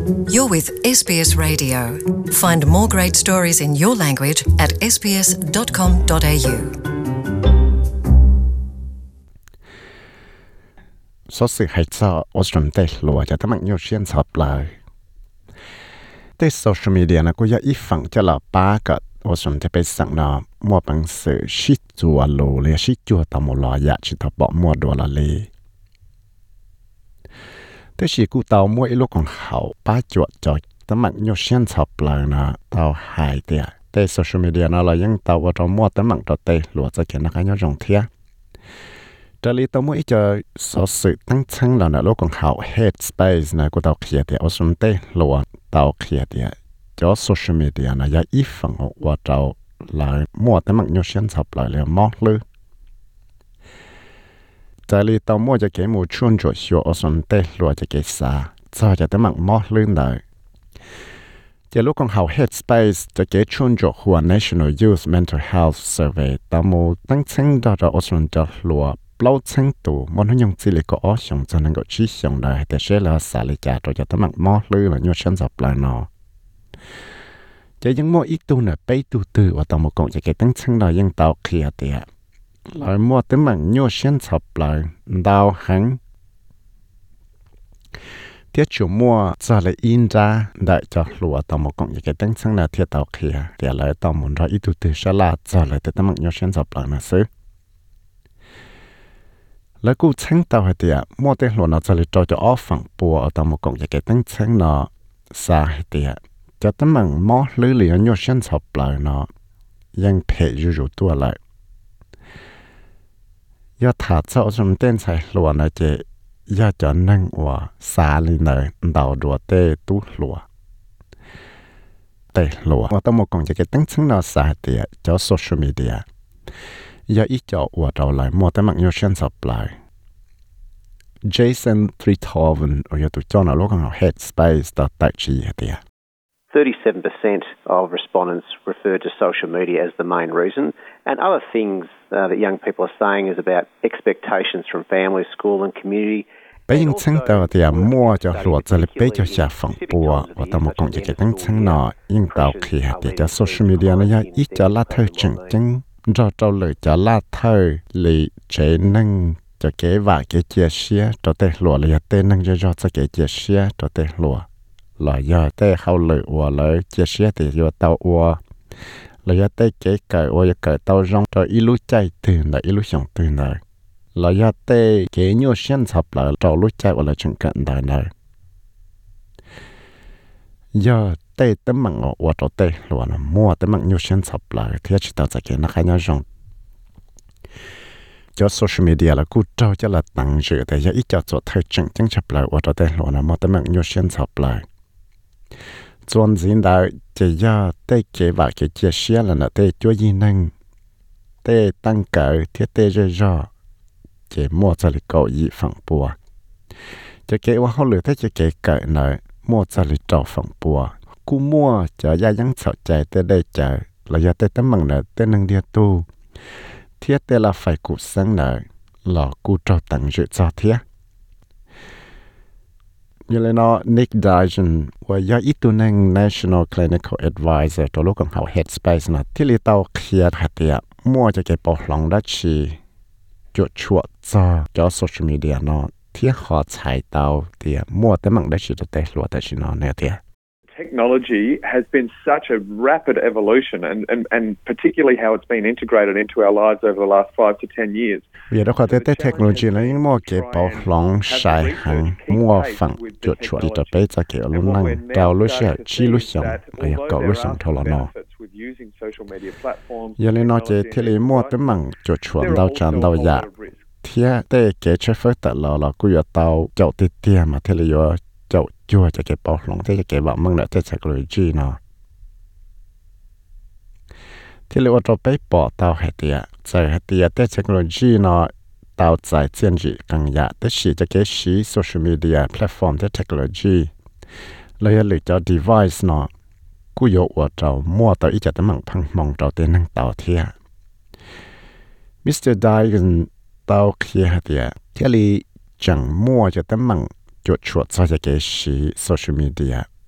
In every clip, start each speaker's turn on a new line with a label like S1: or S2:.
S1: You're with SBS Radio. Find more great stories in your language at sbs.com.au.
S2: Số sự hay cho Australia tây lùa cho tấm nhiều xuyên hợp lại. Tây social media nó cũng có ít phần cho là ba cái Australia tây sang nó mua bằng sự shit chùa lù liền shit chùa tao một lọ dạ chỉ thọ bỏ mua đồ là li. Thế chỉ cụ tao mua ít lúc còn hậu ba chuột cho tấm nhiều xuyên hợp lại nó tao hại tiệt. Tây social media nó là những tao vào trong mua tấm cho tây lùa cho cái nó cái nhau rộng thiệt. Trở lại tao muốn cho số sự tăng trưởng là lúc còn học headspace này của tao kia thì ở trong đây luôn tao kia thì cho social media này là ít phần của tao là mua tới mạng nhiều sản phẩm lại là mót lư. Trở lại tao mua cho cái một chuyên注学ở trong đây luôn cho cái啥cho tới mạng mót lư này. Giờ lúc còn học headspace cho cái chuyên注của National Youth Mental Health Survey tao muốn tăng trưởng đó ở trong đó luôn lâu chân tù muốn hướng chỉ là có ổ xong cho nên có chỉ xong là để sẽ là xả lý trả rồi cho tấm mạng mót lư là nhiều sản phẩm lại nó chỉ những mua ít tu nữa bay tu từ và tao một cộng chỉ cái tăng chân là những tàu kia thì lại mua tấm mạng nhiều sản phẩm lại đào hàng thiết chủ mua cho lại in ra đại cho lúa tao một cộng chỉ cái tăng chân là thiết tàu kia thì lại tao muốn ra ít tu từ sẽ là cho lại tấm mạng nhiều sản phẩm lại nó xứแล้วกูเช่งตัวเหตุมั่วเตะหลวนเราจะเลยจะอ้อฝั่งปัวเอาตามกงจะเกิดตั้งเช่งเนาะสาเหตุจะตั้งมั่งมอหรือเหลือโยชันชอบเลยเนาะยังเพยอยู่ตัวเลยยอดถาเจ้าสมเต้นใส่หลวนนะเจยอดจะนั่งว่าสาลีเนยดาวดัวเตะตู้หลัวเตะหลัวเอาตามกงจะเกิดตั้งเช่งเนาะสาเหตุจะโซเชียลมีเดียยาอีจอว่าเราเลยมัวแต่มักโยชันสับเลย Jason Threetoven or you to John look on headspace.chi here.
S3: 37% of respondents referred to social media as the main reason, and other things that young people are saying is about expectations from family, school and community.
S2: Bây giờ chúng ta thì mua cho luật cho lịch bây cho xã phòng bùa và tao một công việc tăng chứng nọ nhưng tao khi thì cho social media nó ya ít cho là thời chừng chừng cho trâu lời cho là thời lì chế năng cho cái và cái chia sẻ cho tê lụa là tên năng cho cái chia sẻ cho tê lụa là giờ tê hậu lời và lời chia sẻ thì giờ tao là giờ tê cái cái tao rong cho ilu chạy từ là ilu sống từ là giờ tê cái nhiều sản phẩm là cho ilu chạy và là chừng cận đời này giờ tê tấm mạng ở chỗ tê luôn là mua tấm mạng nhiều sản phẩm lại thì chỉ tạo ra cái nó khai nhau rằng cho social media là cú trâu cho là tăng dự để cho ít cho chỗ thời chính chính chấp lại ở chỗ tê luôn là mua tấm mạng nhiều sản phẩm lại chuẩn diễn đại chỉ do tê kế và cái chia sẻ là nó tê chúa gì năng tê tăng cỡ thiết tê rồi chỉ mua cho lịch cầu gì phẳng bùa chỉ kếว่าเขาเหลือแต่จะเก๋เกิดหน่อยmua cho lịch trâu phẳng bùa cú mua cho gia dân sợ chạy tới đây chờ là do tới tấm bằng nợ tới nâng địa tu thiết tới là phải cụ sáng nợ là cú trâu tặng dự cho thiết như là nó Nick Dyson và do ít tu nâng National Clinical Advisor cho lúc còn học Headspace nó thiết lý tao kia hạt tiệt mua cho cái bộ lòng đó chỉ chuột chuột cho social media nó thiết họ chạy tao tiệt mua tấm bằng đó chỉ cho tới luôn tại chỉ nó nè tiệt.
S4: Technology has been such a rapid evolution and particularly how it's been integrated into our lives over the last 5 to 10 years.
S2: Vì đó có thể technology là những mua cái bảo lòng sai hàng mua phẳng chuột chuột đi tập bây giờ kiểu luôn năng đào lúc sẽ chi lúc sống là cậu lúc sống thôi là nó. Giờ nên nó chỉ thiết lý mua tấm bằng chuột chuột đào tràn đào dạ. Thiết tế cái chế phép tận là cứ giờ tao chậu tiệt tiệt mà thiết lý giờ chậu chua cho cái bảo lòng thế cái bảo mong là technology nó thì liệu cho bé bỏ tao hay tiệt giờ hay tiệt technology nó tao giải chiến trị càng dạ thế chỉ cho cái sĩ social media platform technology lấy lựa cho device nó cú yếu ở trâu mua tao ít cho tấm bằng phăng mong trâu tên năng tao thiệt Mr. Dyson tao kia hay tiệt thế li chẳng mua cho tấm bằng chuột chuột cho cái sĩ social media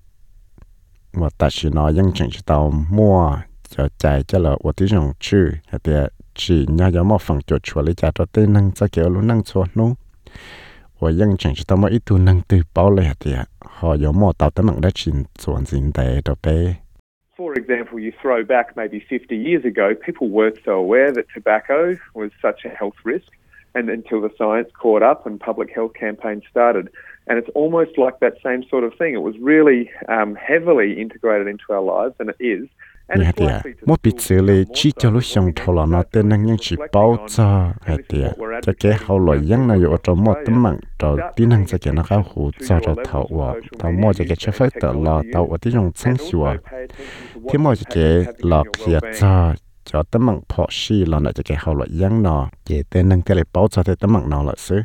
S2: 我但是呢，ยัง正知道摸就在这了我的用处，还得只要有么放就出来家到对能这个路能错喏，我ยัง正知道么一度能对包了的，好有么到的门的钱做人的都呗。
S4: For example, you throw back maybe 50 years ago, people weren't so aware that tobacco was such a health risk, and until the science caught up and public health campaigns started. And it's almost like that same sort of thing. It was really heavily integrated into our lives, and it is.
S2: Nhà tiệt, một bị xử lý chỉ cho lúc xong thầu là nó tên năng những chỉ bao cho hay tiệt, cho cái hậu loại dân này ở trong một tấm mạng, rồi tin năng cho cái nó khá hữu cho thầu thầu mua cho cái chế phép tự lo tàu ở tí trong sáng sủa, thế mua cho cái lọ kia cho tấm mạng phò xì là nó cho cái hậu loại dân nó, cái tên năng cái lại bao cho tấm mạng nó là xứ.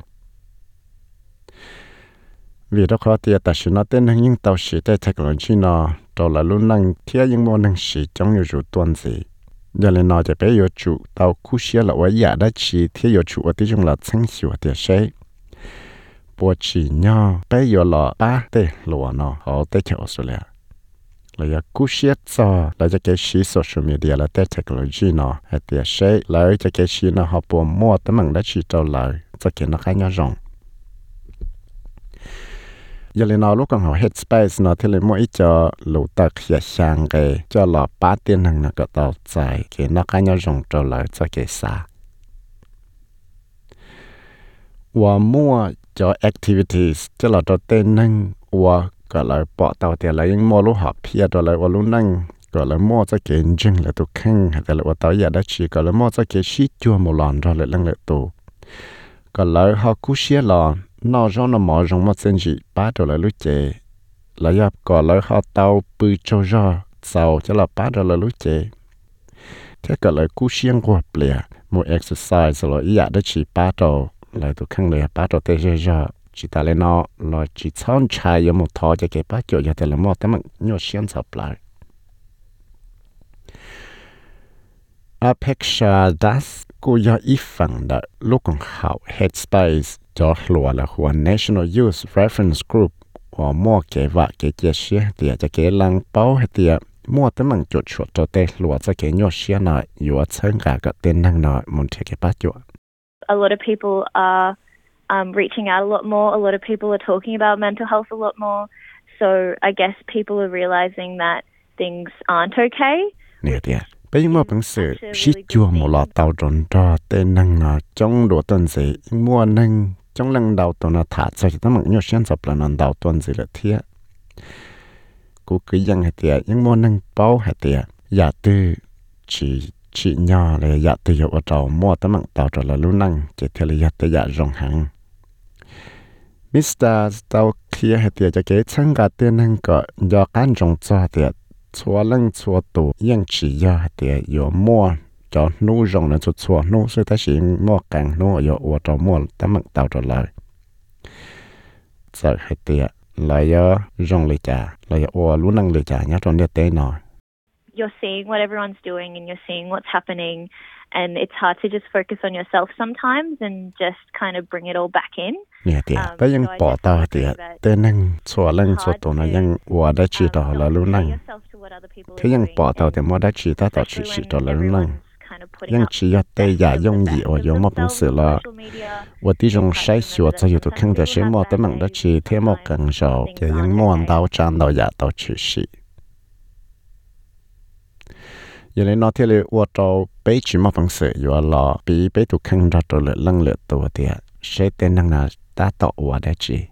S2: Vì đó khó tiệt, tại sao nó tên năng những tàu xí tại technology nó đó là luôn năng thiết những món năng sĩ trong nhiều tuần gì, giờ lên nói cho bé yêu chủ tàu cú xe là ở nhà đã chỉ thiết yêu chủ ở tí trong là sáng sủa tiệt sẽ, bộ chỉ nhau bé yêu là ba tê lúa nó họ tê theo Australia, là giờ cú xe cho là cho cái sĩ social media là tê technology nó hay tiệt sẽ lại cho cái sĩ nó họ bộ mua tấm bằng đã chỉ trâu lại cho cái nó khá nhau rộng. Giờ lên nói lúc còn học Headspace nó thì lên mỗi cho lũ tạc hiện sang cái cho là 8 tiền năng nó có tàu dài cái nó cái nhau dùng trở lại cho cái xa. Và mua cho activities cho là cho tên năng và gọi là bỏ tàu tiền là những mua lúc học phía đó là lúc năng gọi là mua cho cái engine là tụ khăn hay là tàu giờ đã chỉ gọi là mua cho cái shit chua một lần rồi lại năng lượng tụ gọi là họ cú xía là nó cho nó mở rộng một chân gì ba đô la lúc chế là do có lỡ họ tàu bự cho ra sau cho là ba đô la lúc chế thế cái lời cú xiên của bia một exercise là ý đó chỉ ba đô lại tụ khănเลยba đô tê ra chỉ ta lên nó là chỉ chọn trái một thọ cho cái ba chỗ giờ thì là một tấm nhớ xiên sập lại Apexia das cô do ít phần đó lúc còn học Headspace cho lùa là của National Youth Reference Group và mua cái vợ cái chia sẻ thì cho cái lăng bao thì mua tấm bằng chuột chuột cho tê lùa cho cái nhớ sẻ này vừa chân cả cái tên năng này muốn thấy cái bắt chuột.
S5: A lot of people are reaching out a lot more. A lot of people are talking about mental health a lot more. So I guess people are realizing that things aren't okay.
S2: Nè thì bây giờ mua bằng sự shit chua một lọ tàu tròn cho tên năng nó trong đồ tuần gì mua năng trong lần đầu tuần nó thả cho tấm bằng nhớ xem sập là lần đầu tuần gì là thiệt cú cứ dân hay tiệt những mua năng bao hay tiệt giả tư chỉ nhỏ là giả tư hiệu ở đầu mua tấm bằng tàu tròn là luôn năng chỉ theo là giả tư giả rộng hàng Mr. tàu kia hay tiệt cho cái chân cả tên năng có do cán rộng cho tiệt chua lăng chua tủ yang chỉ do thì có mua cho nô rong là chua nô所以它是mua càng nô有我找mua tấm bằng tàu trở lại giờ hay tiệt lại do rong lấy trả lại do luôn năng lấy trả nhá trong địa tế nó
S5: You're seeing what everyone's doing and you're seeing what's happening and it's hard to just focus on yourself sometimes and just kind of bring it all back in.
S2: Nè tiệt, bây giờ bỏ tàu tiệt, tên năng chua lăng chua tủ nóยังว่าได้chỉ đó là luôn năng. Thế nhưng bỏ tàu thì mua đã chỉ ta tàu chỉ đó là luôn năng. Nhưng chỉ có tây giả dùng gì ở giống một bằng sự là, và tí dùng sai sửa cho dù tụi khăn để xem mua tấm bằng đã chỉ thêm một càng giàu, thì những mua tàu tràn tàu giả tàu chỉ sĩ. Giờ này nó thì là ở trong bế chỉ một bằng sự, và là bị bế tụi khăn ra rồi lại lăng lệ tụi thì sẽ tên năng là ta tạo và đã chỉ.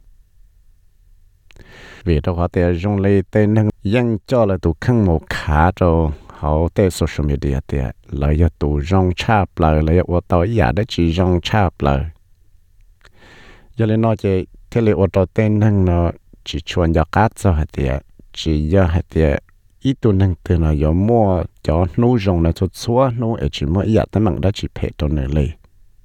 S2: Vì đó họ thì dùng lấy tên năng dân cho là tụi khăn một khá rồi họ tên social media thì lại cho tụi dùng chạp lại lại ở tàu giả đã chỉ dùng chạp lại. Giờ này nó thì là ở trong tên năng nó chỉ chuẩn cho cá cho thì chỉ do thì ít tụi năng từ nó có mua cho nuôi rồng là cho xóa nuôi ở chỉ mua giả tới mạng đã chỉ phê cho nơi này.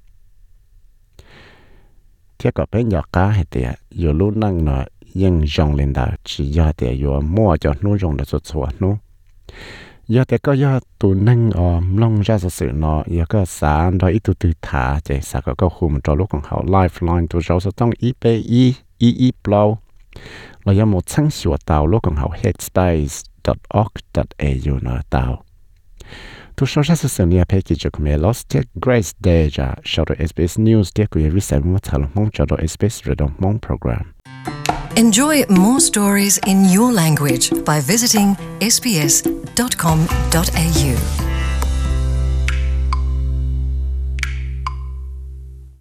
S2: Thế có bên nhỏ cá thì giờ lúc năng nóยังรองเล่นได้chỉ doแต่อยู่มั่วจะนู้นรองได้สุดๆนู้ยาแต่ก็ยาตัวนั่งลงราสื่อเนาะยาก็สารโดยอีตัวตื่นถาใจสักก็คุมตัวลูกของเขา lifeline ตัวเราจะต้องอีเปอีเปล่าเรายังหมดชั้งชัวเตาลูกของเขา headspace sbs.org.au nói tao tu số ra sự nia pe ki chuk me lost Grace Day ja show SBS News de ku reset mo thal mong cho SBS redom mong program.
S1: Enjoy more stories in your language by visiting sbs.com.au.